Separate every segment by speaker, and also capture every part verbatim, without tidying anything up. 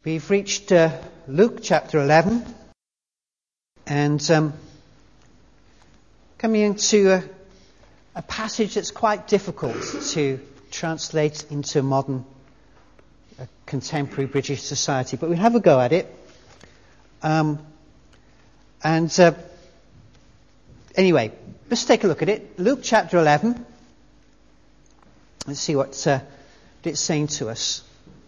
Speaker 1: We've reached uh, Luke chapter eleven, and um, coming into a, a passage that's quite difficult to translate into modern, uh, contemporary British society, but we'll have a go at it. Um, and uh, anyway, let's take a look at it. Luke chapter eleven. Let's see what uh, it's saying to us.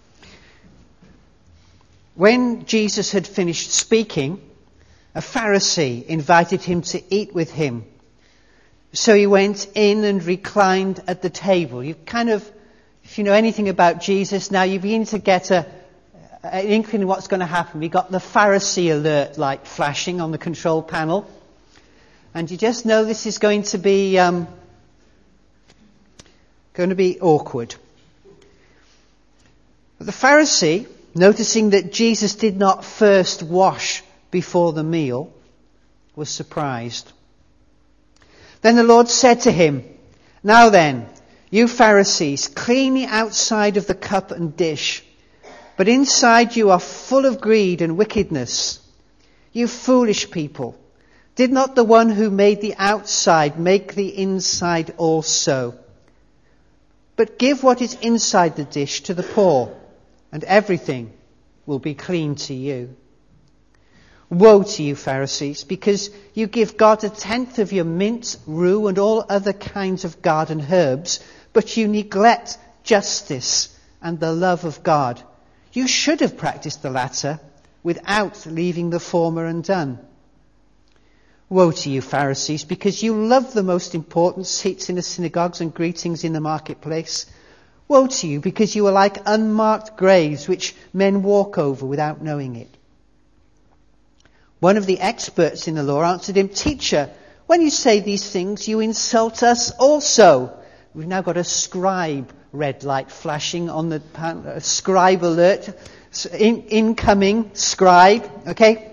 Speaker 1: When Jesus had finished speaking, a Pharisee invited him to eat with him. So he went in and reclined at the table. You kind of, if you know anything about Jesus now, you begin to get a, an inkling of what's going to happen. We got the Pharisee alert light flashing on the control panel. And you just know this is going to be, um, going to be awkward. But the Pharisee, noticing that Jesus did not first wash before the meal, was surprised. Then the Lord said to him, "Now then, you Pharisees, clean the outside of the cup and dish, but inside you are full of greed and wickedness. You foolish people, did not the one who made the outside make the inside also? But give what is inside the dish to the poor, and everything will be clean to you. Woe to you, Pharisees, because you give God a tenth of your mint, rue, and all other kinds of garden herbs, but you neglect justice and the love of God. You should have practiced the latter without leaving the former undone. Woe to you, Pharisees, because you love the most important seats in the synagogues and greetings in the marketplace. Woe to you, because you are like unmarked graves which men walk over without knowing it." One of the experts in the law answered him, "Teacher, when you say these things, you insult us also." We've now got a scribe red light flashing on the panel, a scribe alert, in, incoming scribe, okay?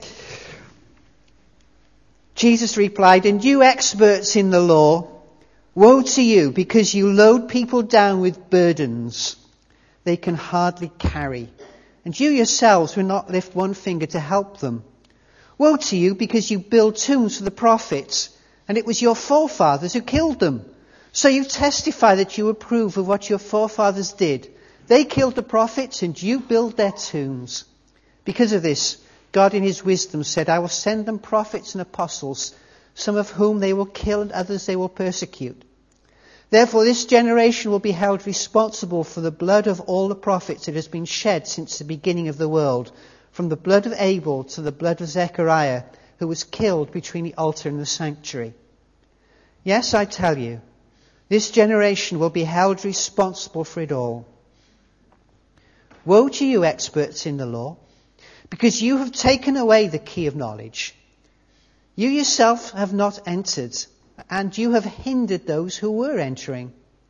Speaker 1: Jesus replied, "And you experts in the law, woe to you, because you load people down with burdens they can hardly carry, and you yourselves will not lift one finger to help them. Woe to you, because you build tombs for the prophets, and it was your forefathers who killed them. So you testify that you approve of what your forefathers did. They killed the prophets, and you build their tombs. Because of this, God in his wisdom said, I will send them prophets and apostles, some of whom they will kill and others they will persecute. Therefore this generation will be held responsible for the blood of all the prophets that has been shed since the beginning of the world, from the blood of Abel to the blood of Zechariah, who was killed between the altar and the sanctuary. Yes, I tell you, this generation will be held responsible for it all. Woe to you, experts in the law, because you have taken away the key of knowledge. You yourself have not entered, and you have hindered those who were entering."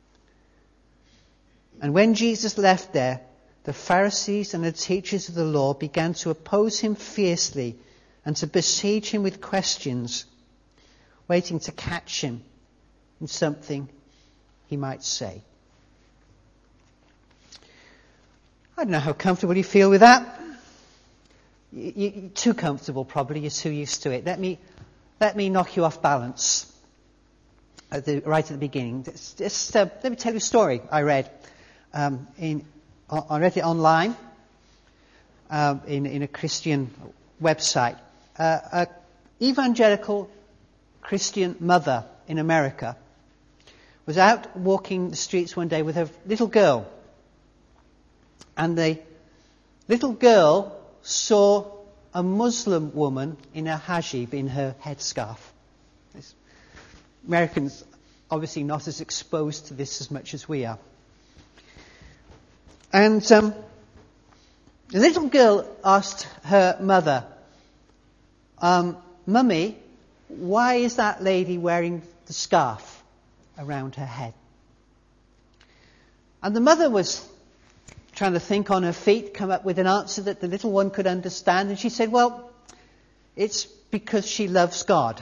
Speaker 1: And when Jesus left there, the Pharisees and the teachers of the law began to oppose him fiercely and to besiege him with questions, waiting to catch him in something he might say. I don't know how comfortable you feel with that. You, you, too comfortable, probably. You're too used to it. Let me let me knock you off balance at the, right at the beginning. Just, just uh, let me tell you a story I read. Um, in I read it online um, in, in a Christian website. Uh, an evangelical Christian mother in America was out walking the streets one day with her little girl. And the little girl saw a Muslim woman in a hijab, in her headscarf. This, Americans obviously not as exposed to this as much as we are. And um, the little girl asked her mother, um, "Mummy, why is that lady wearing the scarf around her head?" And the mother was trying to think on her feet, come up with an answer that the little one could understand. And she said, "Well, it's because she loves God."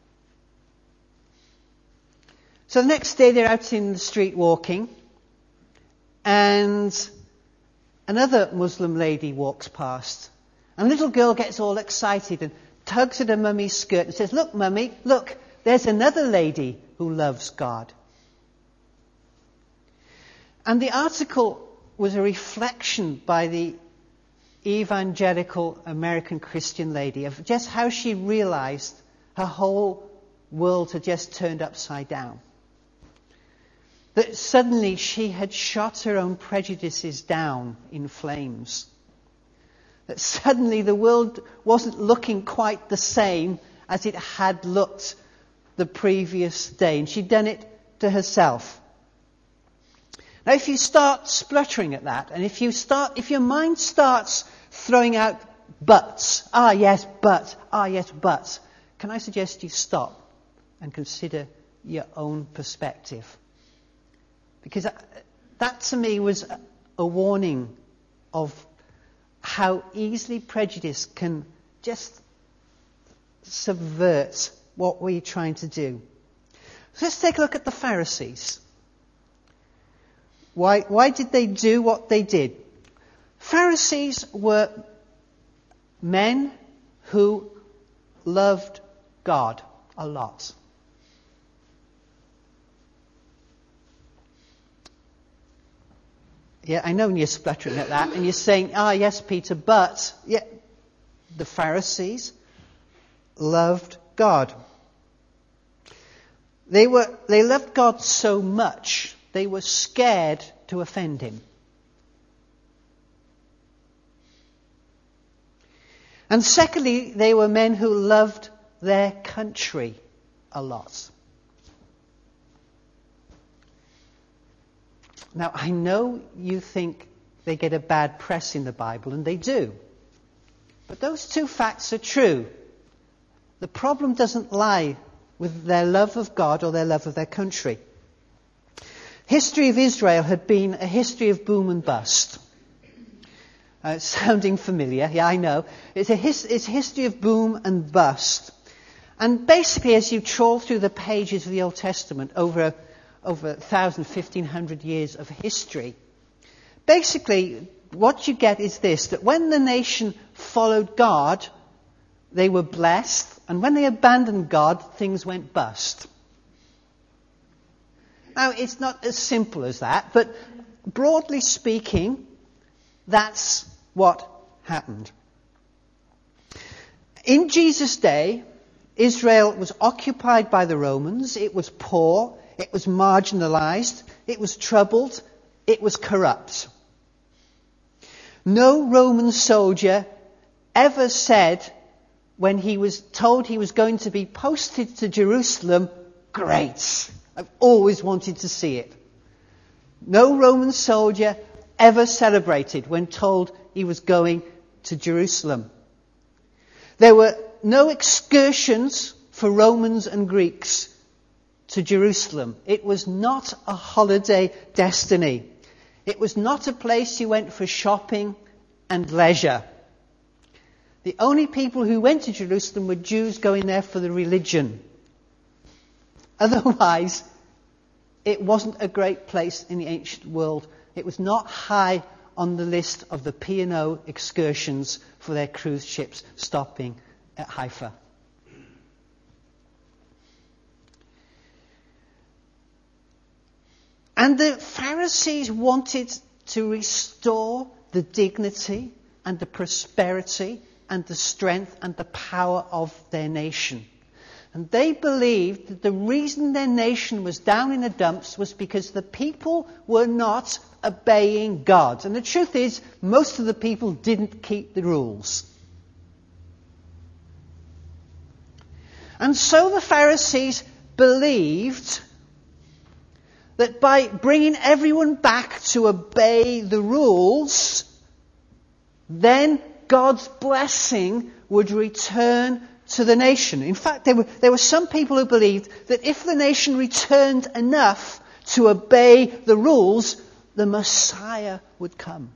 Speaker 1: So the next day they're out in the street walking, and another Muslim lady walks past. And a little girl gets all excited and tugs at her mummy's skirt and says, "Look, mummy, look, there's another lady who loves God." And the article was a reflection by the evangelical American Christian lady of just how she realized her whole world had just turned upside down. That suddenly she had shot her own prejudices down in flames. That suddenly the world wasn't looking quite the same as it had looked the previous day. And she'd done it to herself. Now if you start spluttering at that, and if you start, if your mind starts throwing out buts, ah yes, but, ah yes, but, can I suggest you stop and consider your own perspective? Because that, that to me was a warning of how easily prejudice can just subvert what we're trying to do. So let's take a look at the Pharisees. Why, why did they do what they did? Pharisees were men who loved God a lot. Yeah, I know you're spluttering at that, and you're saying, "Ah, yes, Peter, but..." Yeah, the Pharisees loved God. They were, they loved God so much, they were scared to offend him. And secondly, they were men who loved their country a lot. Now, I know you think they get a bad press in the Bible, and they do. But those two facts are true. The problem doesn't lie with their love of God or their love of their country. History of Israel had been a history of boom and bust. Uh, sounding familiar, yeah, I know. It's a, his, it's a history of boom and bust. And basically, as you trawl through the pages of the Old Testament over a, over one thousand, fifteen hundred years of history, basically what you get is this, that when the nation followed God, they were blessed, and when they abandoned God, things went bust. Now, it's not as simple as that, but broadly speaking, that's what happened. In Jesus' day, Israel was occupied by the Romans. It was poor. It was marginalized. It was troubled. It was corrupt. No Roman soldier ever said, when he was told he was going to be posted to Jerusalem, "Great, I've always wanted to see it." No Roman soldier ever celebrated when told he was going to Jerusalem. There were no excursions for Romans and Greeks to Jerusalem. It was not a holiday destiny. It was not a place you went for shopping and leisure. The only people who went to Jerusalem were Jews going there for the religion. Otherwise, it wasn't a great place in the ancient world. It was not high on the list of the P and O excursions for their cruise ships stopping at Haifa. And the Pharisees wanted to restore the dignity and the prosperity and the strength and the power of their nation. And they believed that the reason their nation was down in the dumps was because the people were not obeying God. And the truth is, most of the people didn't keep the rules. And so the Pharisees believed that by bringing everyone back to obey the rules, then God's blessing would return to the nation. In fact, there were, there were some people who believed that if the nation returned enough to obey the rules, the Messiah would come.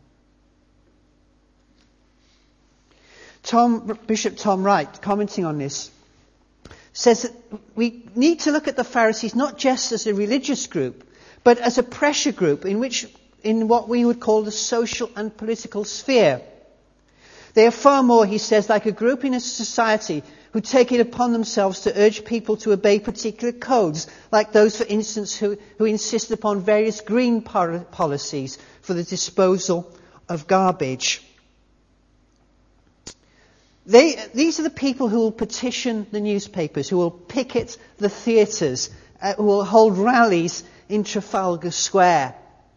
Speaker 1: Tom, Bishop Tom Wright, commenting on this, says that we need to look at the Pharisees not just as a religious group, but as a pressure group in which in what we would call the social and political sphere. They are far more, he says, like a group in a society who take it upon themselves to urge people to obey particular codes, like those, for instance, who, who insist upon various green pol- policies for the disposal of garbage. They, these are the people who will petition the newspapers, who will picket the theatres, uh, who will hold rallies in Trafalgar Square.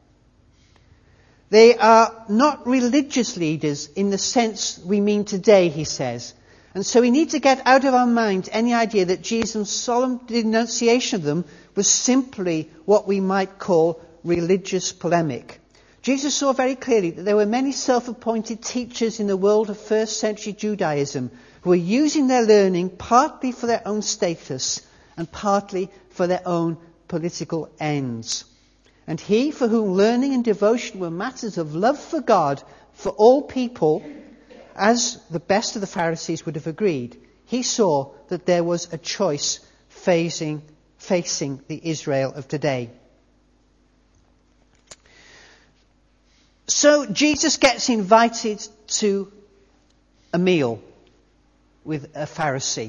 Speaker 1: They are not religious leaders in the sense we mean today, he says. And so we need to get out of our minds any idea that Jesus' solemn denunciation of them was simply what we might call religious polemic. Jesus saw very clearly that there were many self-appointed teachers in the world of first century Judaism who were using their learning partly for their own status and partly for their own political ends. And he, for whom learning and devotion were matters of love for God, for all people, as the best of the Pharisees would have agreed, he saw that there was a choice facing, facing the Israel of today. So Jesus gets invited to a meal with a Pharisee.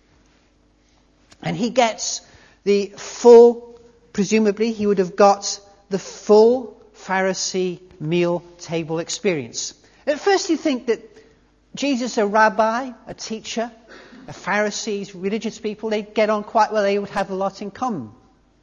Speaker 1: And he gets the full, presumably he would have got the full Pharisee meal table experience. At first you think that Jesus, a rabbi, a teacher, a Pharisees, religious people, they'd get on quite well, they would have a lot in common.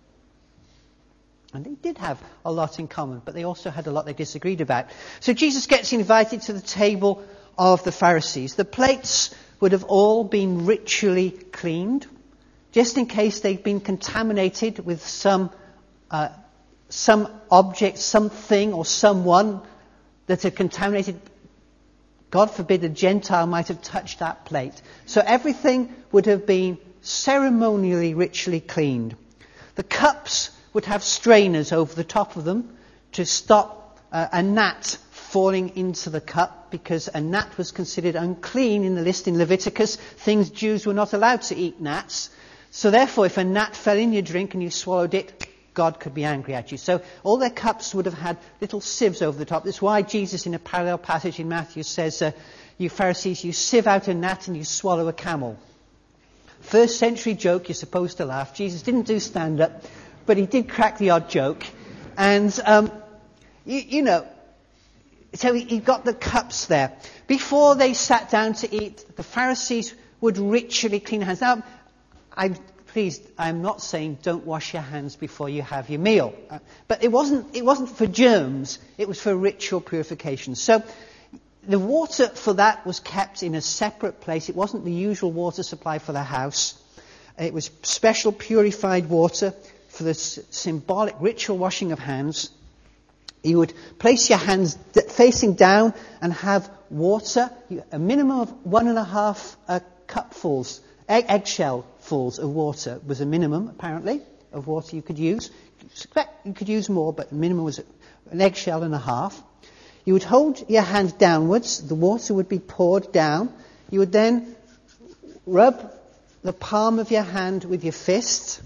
Speaker 1: And they did have a lot in common, but they also had a lot they disagreed about. So Jesus gets invited to the table of the Pharisees. The plates would have all been ritually cleaned, just in case they'd been contaminated with some uh, some object, something or someone that had contaminated. God forbid a Gentile might have touched that plate. So everything would have been ceremonially, ritually cleaned. The cups would have strainers over the top of them to stop uh, a gnat falling into the cup, because a gnat was considered unclean in the list in Leviticus. Things Jews were not allowed to eat gnats. So therefore, if a gnat fell in your drink and you swallowed it, God could be angry at you. So all their cups would have had little sieves over the top. That's why Jesus, in a parallel passage in Matthew, says, uh, you Pharisees, you sieve out a gnat and you swallow a camel. First century joke, you're supposed to laugh. Jesus didn't do stand-up, but he did crack the odd joke. And, um, you, you know, so he, he got the cups there. Before they sat down to eat, the Pharisees would ritually clean hands. Now, I'm pleased, I'm not saying don't wash your hands before you have your meal. Uh, but it wasn't, it wasn't for germs, it was for ritual purification. So the water for that was kept in a separate place. It wasn't the usual water supply for the house. It was special purified water for the s- symbolic ritual washing of hands. You would place your hands d- facing down and have water, a minimum of one and a half uh, cupfuls, egg- eggshellfuls of water was a minimum, apparently, of water you could use. You could use more, but the minimum was an eggshell and a half. You would hold your hand downwards. The water would be poured down. You would then rub the palm of your hand with your fist.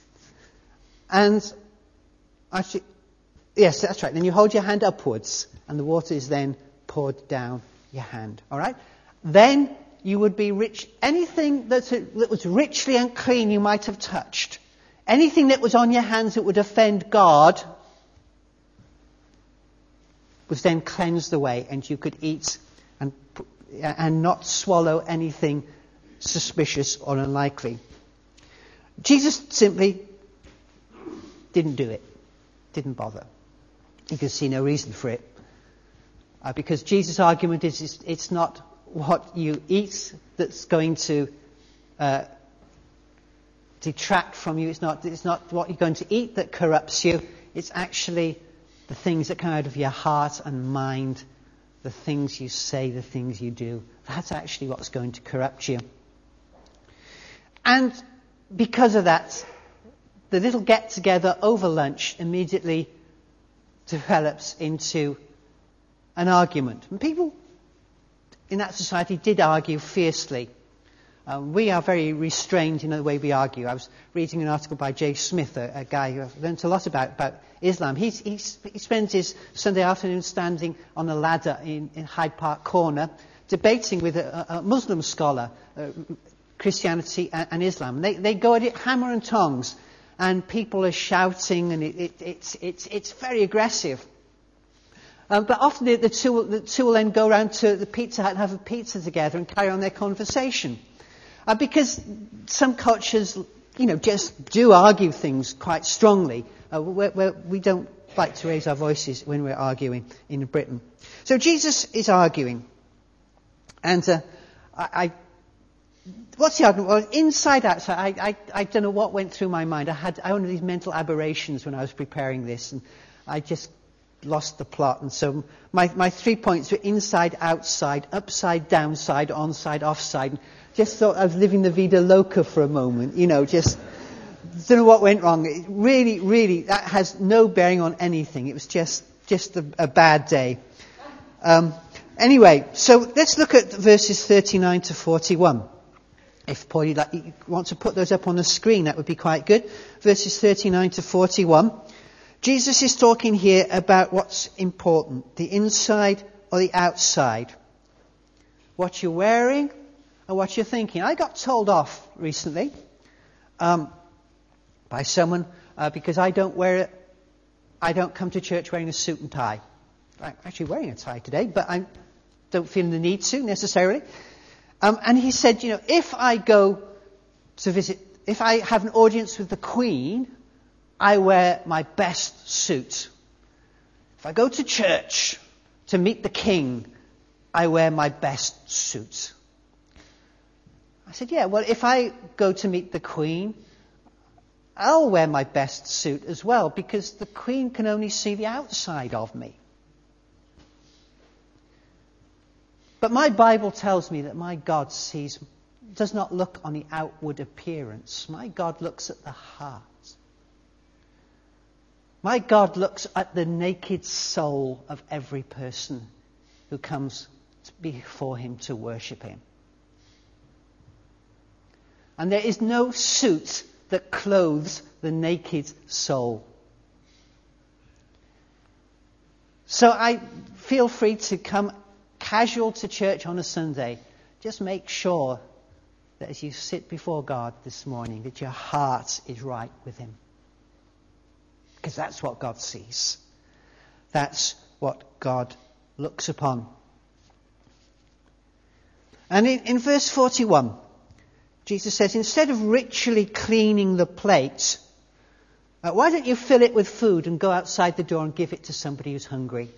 Speaker 1: And actually, yes, that's right. Then you hold your hand upwards, and the water is then poured down your hand. All right? Then you would be rich. Anything that, that was richly unclean you might have touched. Anything that was on your hands that would offend God was then cleansed away, and you could eat and and not swallow anything suspicious or unlikely. Jesus simply didn't do it, didn't bother. You can see no reason for it, uh, because Jesus' argument is, is it's not what you eat that's going to uh, detract from you. It's not it's not what you're going to eat that corrupts you. It's actually the things that come out of your heart and mind, the things you say, the things you do. That's actually what's going to corrupt you. And because of that, the little get-together over lunch immediately develops into an argument. And people in that society did argue fiercely. Um, we are very restrained in the way we argue. I was reading an article by Jay Smith, a, a guy who I've learned a lot about, about Islam. He's, he's, he spends his Sunday afternoon standing on a ladder in, in Hyde Park Corner, debating with a, a Muslim scholar, uh, Christianity and, and Islam. They, they go at it hammer and tongs, and people are shouting, and it, it, it's, it's, it's very aggressive. Um, but often the, the, two, the two will then go around to the Pizza Hut and have a pizza together and carry on their conversation. Uh, because some cultures, you know, just do argue things quite strongly. Uh, we're, we're, we don't like to raise our voices when we're arguing in Britain. So Jesus is arguing. And uh, I, I, what's the argument? Well, inside, outside, I, I, I don't know what went through my mind. I had I had one of these mental aberrations when I was preparing this, and I just lost the plot. And so my, my three points were inside, outside, upside, downside, onside, offside. Just thought I was living the vida loca for a moment, you know, just don't know what went wrong. It really, really, that has no bearing on anything. It was just, just a, a bad day. Um, anyway, so let's look at verses thirty-nine to forty-one. If Paul, you'd like, you want to put those up on the screen, that would be quite good. Verses thirty-nine to forty-one. Jesus is talking here about what's important, the inside or the outside. What you're wearing or what you're thinking. I got told off recently um, by someone uh, because I don't wear it. I don't come to church wearing a suit and tie. I'm actually wearing a tie today, but I don't feel the need to necessarily. Um, and he said, you know, if I go to visit, if I have an audience with the Queen, I wear my best suit. If I go to church to meet the King, I wear my best suit. I said, yeah, well, if I go to meet the Queen, I'll wear my best suit as well, because the Queen can only see the outside of me. But my Bible tells me that my God sees, does not look on the outward appearance. My God looks at the heart. My God looks at the naked soul of every person who comes before him to worship him. And there is no suit that clothes the naked soul. So I feel free to come casual to church on a Sunday. Just make sure that as you sit before God this morning, that your heart is right with him. Because that's what God sees. That's what God looks upon. And in, in verse forty-one, Jesus says, instead of ritually cleaning the plate, uh, why don't you fill it with food and go outside the door and give it to somebody who's hungry?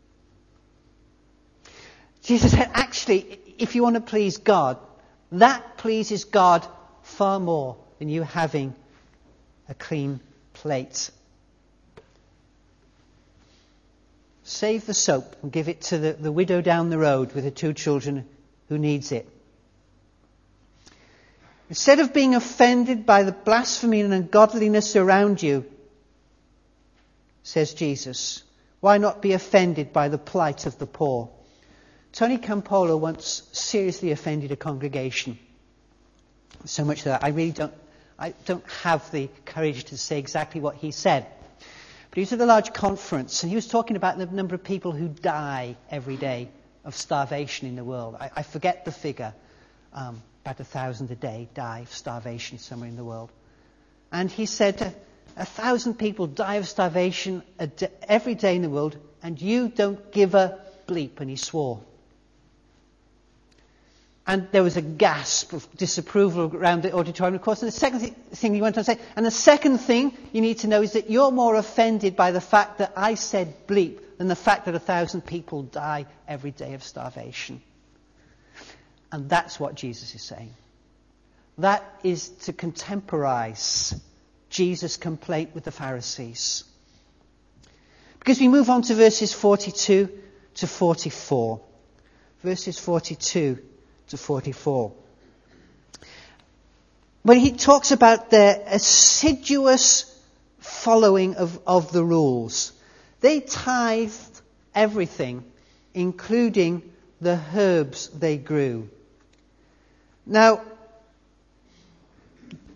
Speaker 1: Jesus said, actually, if you want to please God, that pleases God far more than you having a clean plate. Save the soap and give it to the, the widow down the road with her two children who needs it. Instead of being offended by the blasphemy and ungodliness around you, says Jesus, why not be offended by the plight of the poor? Tony Campolo once seriously offended a congregation. So much that I really don't, I don't have the courage to say exactly what he said. But he was at a large conference and he was talking about the number of people who die every day of starvation in the world. I, I forget the figure. Um, about a thousand a day die of starvation somewhere in the world. And he said, a, a thousand people die of starvation a day, every day in the world, and you don't give a bleep. And he swore. And there was a gasp of disapproval around the auditorium, of course. And the second th- thing he went on to say, and the second thing you need to know is that you're more offended by the fact that I said bleep than the fact that a thousand people die every day of starvation. And that's what Jesus is saying. That is to contemporize Jesus' complaint with the Pharisees. Because we move on to verses forty-two to forty-four. Verses forty-two to forty-four. When he talks about their assiduous following of, of the rules. They tithed everything, including the herbs they grew. Now,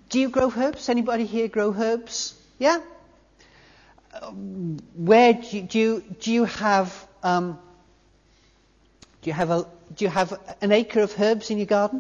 Speaker 1: Do you grow herbs? Anybody here grow herbs? Yeah? Um, where do you, do you, do you have, um, do you have a, do you have an acre of herbs in your garden?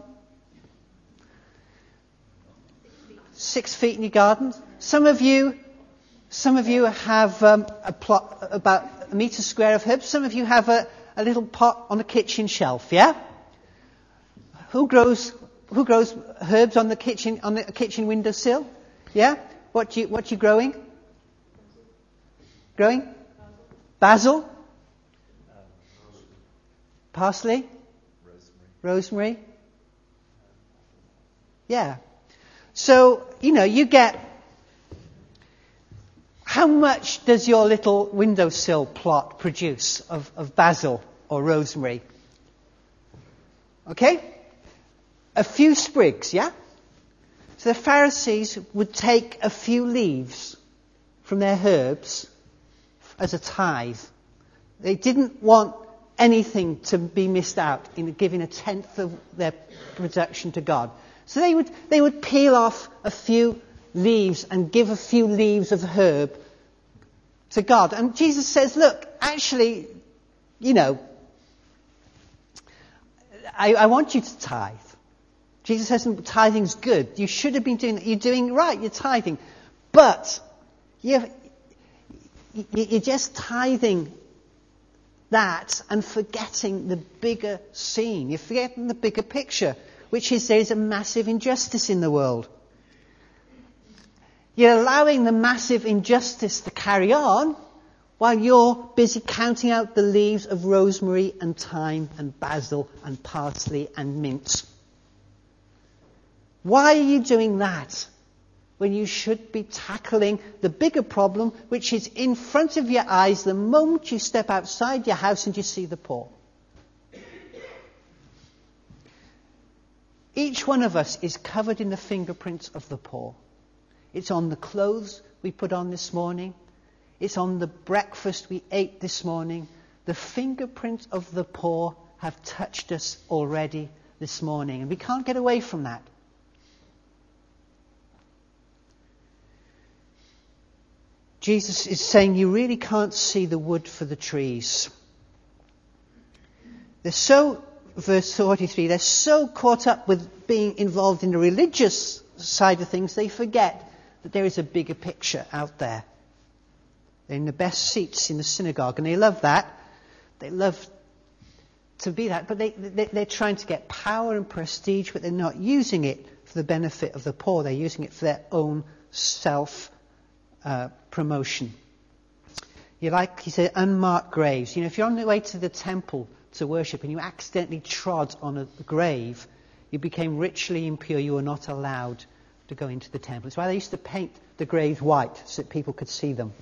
Speaker 1: Six feet in your garden? Some of you, some of you have um, a plot about a metre square of herbs. Some of you have a, a little pot on the kitchen shelf, yeah? Who grows, who grows herbs on the kitchen, on the kitchen windowsill? Yeah? What do you, what you growing? Growing? Basil? Parsley? Rosemary? Rosemary? Yeah. So, you know, you get... How much does your little windowsill plot produce of, of basil or rosemary? Okay? A few sprigs, yeah? So the Pharisees would take a few leaves from their herbs as a tithe. They didn't want anything to be missed out in giving a tenth of their production to God. So they would they would peel off a few leaves and give a few leaves of herb to God. And Jesus says, look, actually, you know, I, I want you to tithe. Jesus says tithing's good. You should have been doing that. You're doing right, you're tithing. But you're, you're just tithing that and forgetting the bigger scene. You're forgetting the bigger picture, which is there is a massive injustice in the world. You're allowing the massive injustice to carry on while you're busy counting out the leaves of rosemary and thyme and basil and parsley and mint. Why are you doing that when you should be tackling the bigger problem, which is in front of your eyes the moment you step outside your house and you see the poor? Each one of us is covered in the fingerprints of the poor. It's on the clothes we put on this morning. It's on the breakfast we ate this morning. The fingerprints of the poor have touched us already this morning, and we can't get away from that. Jesus is saying you really can't see the wood for the trees. They're so, verse forty-three, they're so caught up with being involved in the religious side of things, they forget that there is a bigger picture out there. They're in the best seats in the synagogue, and they love that. They love to be that, but they, they, they're trying to get power and prestige, but they're not using it for the benefit of the poor. They're using it for their own self uh, promotion. You like, he said, unmarked graves. You know, if you're on the way to the temple to worship and you accidentally trod on a grave, you became ritually impure. You were not allowed to go into the temple. It's why they used to paint the graves white so that people could see them.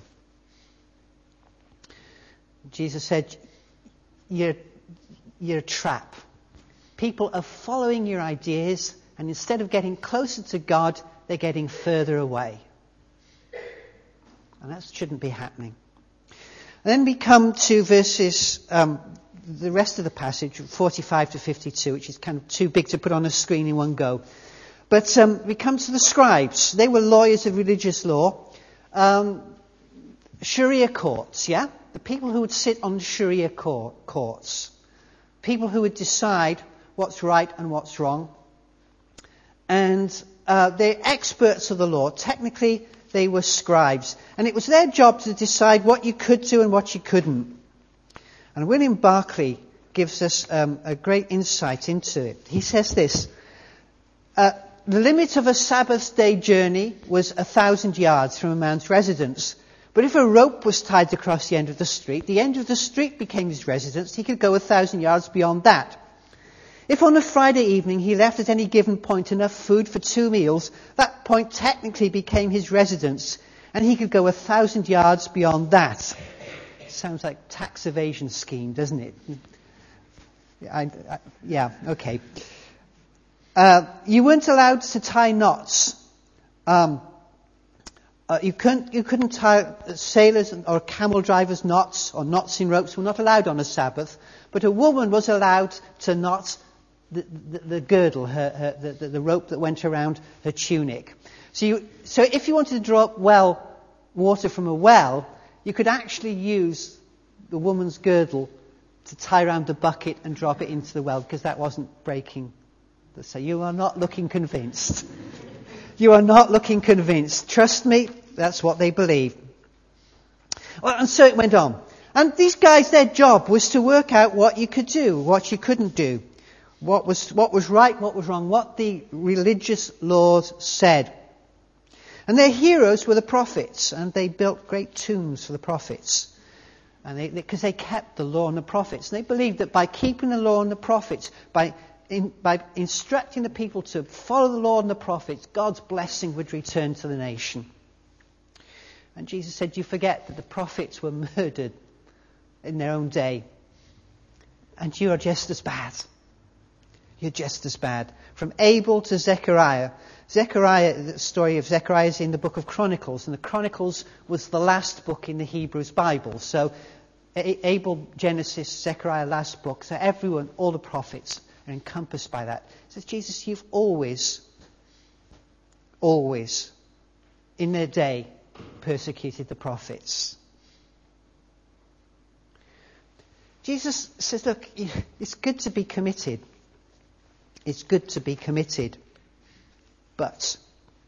Speaker 1: Jesus said, you're, you're a trap. People are following your ideas, and instead of getting closer to God, they're getting further away. And that shouldn't be happening. And then we come to verses, um, the rest of the passage, forty-five to fifty-two, which is kind of too big to put on a screen in one go. But um, we come to the scribes. They were lawyers of religious law. Um, Sharia courts, yeah? The people who would sit on Sharia court, courts. People who would decide what's right and what's wrong. And uh, they're experts of the law. Technically, they were scribes. And it was their job to decide what you could do and what you couldn't. And William Barclay gives us um, a great insight into it. He says this. Uh, the limit of a Sabbath day journey was a thousand yards from a man's residence. But if a rope was tied across the end of the street, the end of the street became his residence. He could go a thousand yards beyond that. If on a Friday evening he left at any given point enough food for two meals, that point technically became his residence, and he could go a thousand yards beyond that. Sounds like tax evasion scheme, doesn't it? I, I, yeah, okay. Uh, you weren't allowed to tie knots. Um, uh, you couldn't, you couldn't tie sailors or camel drivers' knots or knots in ropes were not allowed on a Sabbath. But a woman was allowed to knot the, the, the girdle, her, her, the, the, the rope that went around her tunic. So, you, so if you wanted to draw up well water from a well, you could actually use the woman's girdle to tie around the bucket and drop it into the well, because that wasn't breaking. So you are not looking convinced. You are not looking convinced. Trust me, that's what they believe. Well, and so it went on. And these guys, their job was to work out what you could do, what you couldn't do, what was what was right, what was wrong, what the religious laws said. And their heroes were the prophets, and they built great tombs for the prophets. And they, because they, they kept the law and the prophets. And they believed that by keeping the law and the prophets, by in, by instructing the people to follow the law and the prophets, God's blessing would return to the nation. And Jesus said, you forget that the prophets were murdered in their own day. And you are just as bad. You're just as bad. From Abel to Zechariah. Zechariah, the story of Zechariah is in the book of Chronicles. And the Chronicles was the last book in the Hebrews Bible. So Abel, Genesis, Zechariah, last book. So everyone, all the prophets are encompassed by that. It says, Jesus, you've always, always, in their day, persecuted the prophets. Jesus says, look, it's good to be committed. It's good to be committed. But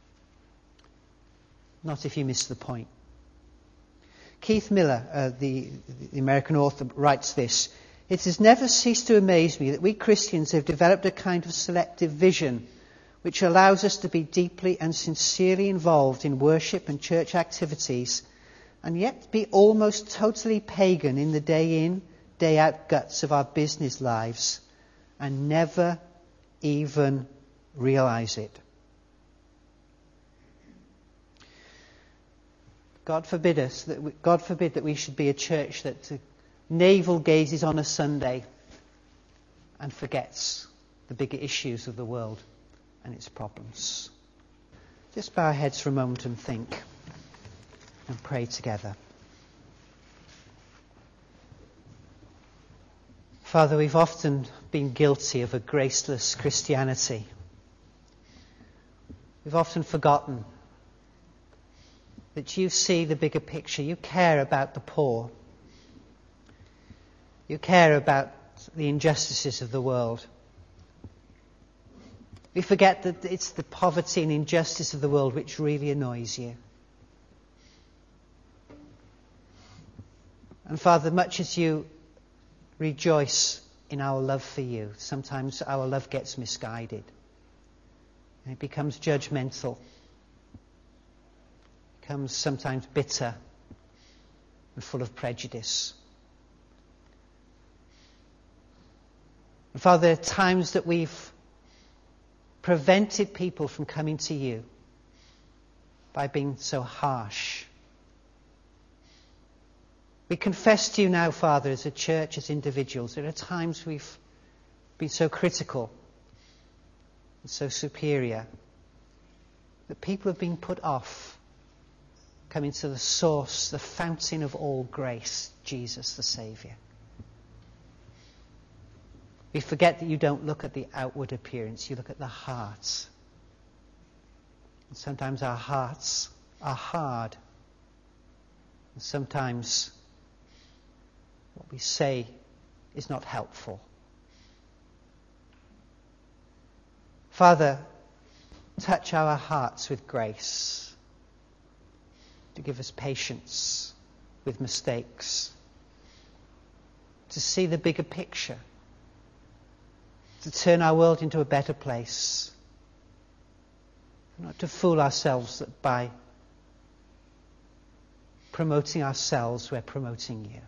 Speaker 1: not if you miss the point. Keith Miller, uh, the, the American author, writes this. It has never ceased to amaze me that we Christians have developed a kind of selective vision which allows us to be deeply and sincerely involved in worship and church activities, and yet be almost totally pagan in the day in, day out guts of our business lives, and never even realize it. God forbid us that we, God forbid that we should be a church that uh, navel gazes on a Sunday and forgets the bigger issues of the world and its problems. Just bow our heads for a moment and think and pray together. Father, we've often been guilty of a graceless Christianity. We've often forgotten that you see the bigger picture. You care about the poor. You care about the injustices of the world. We forget that it's the poverty and injustice of the world which really annoys you. And Father, much as you rejoice in our love for you, sometimes our love gets misguided. And it becomes judgmental. It becomes sometimes bitter and full of prejudice. And Father, there are times that we've prevented people from coming to you by being so harsh. We confess to you now, Father, as a church, as individuals, there are times we've been so critical and so superior that people have been put off coming to the source, the fountain of all grace, Jesus the Saviour. We forget that you don't look at the outward appearance, you look at the heart. And sometimes our hearts are hard. And sometimes what we say is not helpful. Father, touch our hearts with grace to give us patience with mistakes, to see the bigger picture, to turn our world into a better place, not to fool ourselves that by promoting ourselves we're promoting you.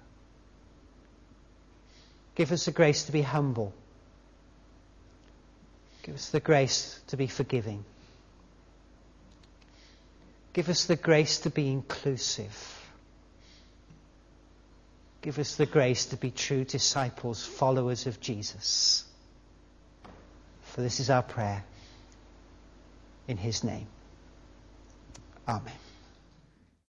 Speaker 1: Give us the grace to be humble. Give us the grace to be forgiving. Give us the grace to be inclusive. Give us the grace to be true disciples, followers of Jesus. For this is our prayer in his name. Amen.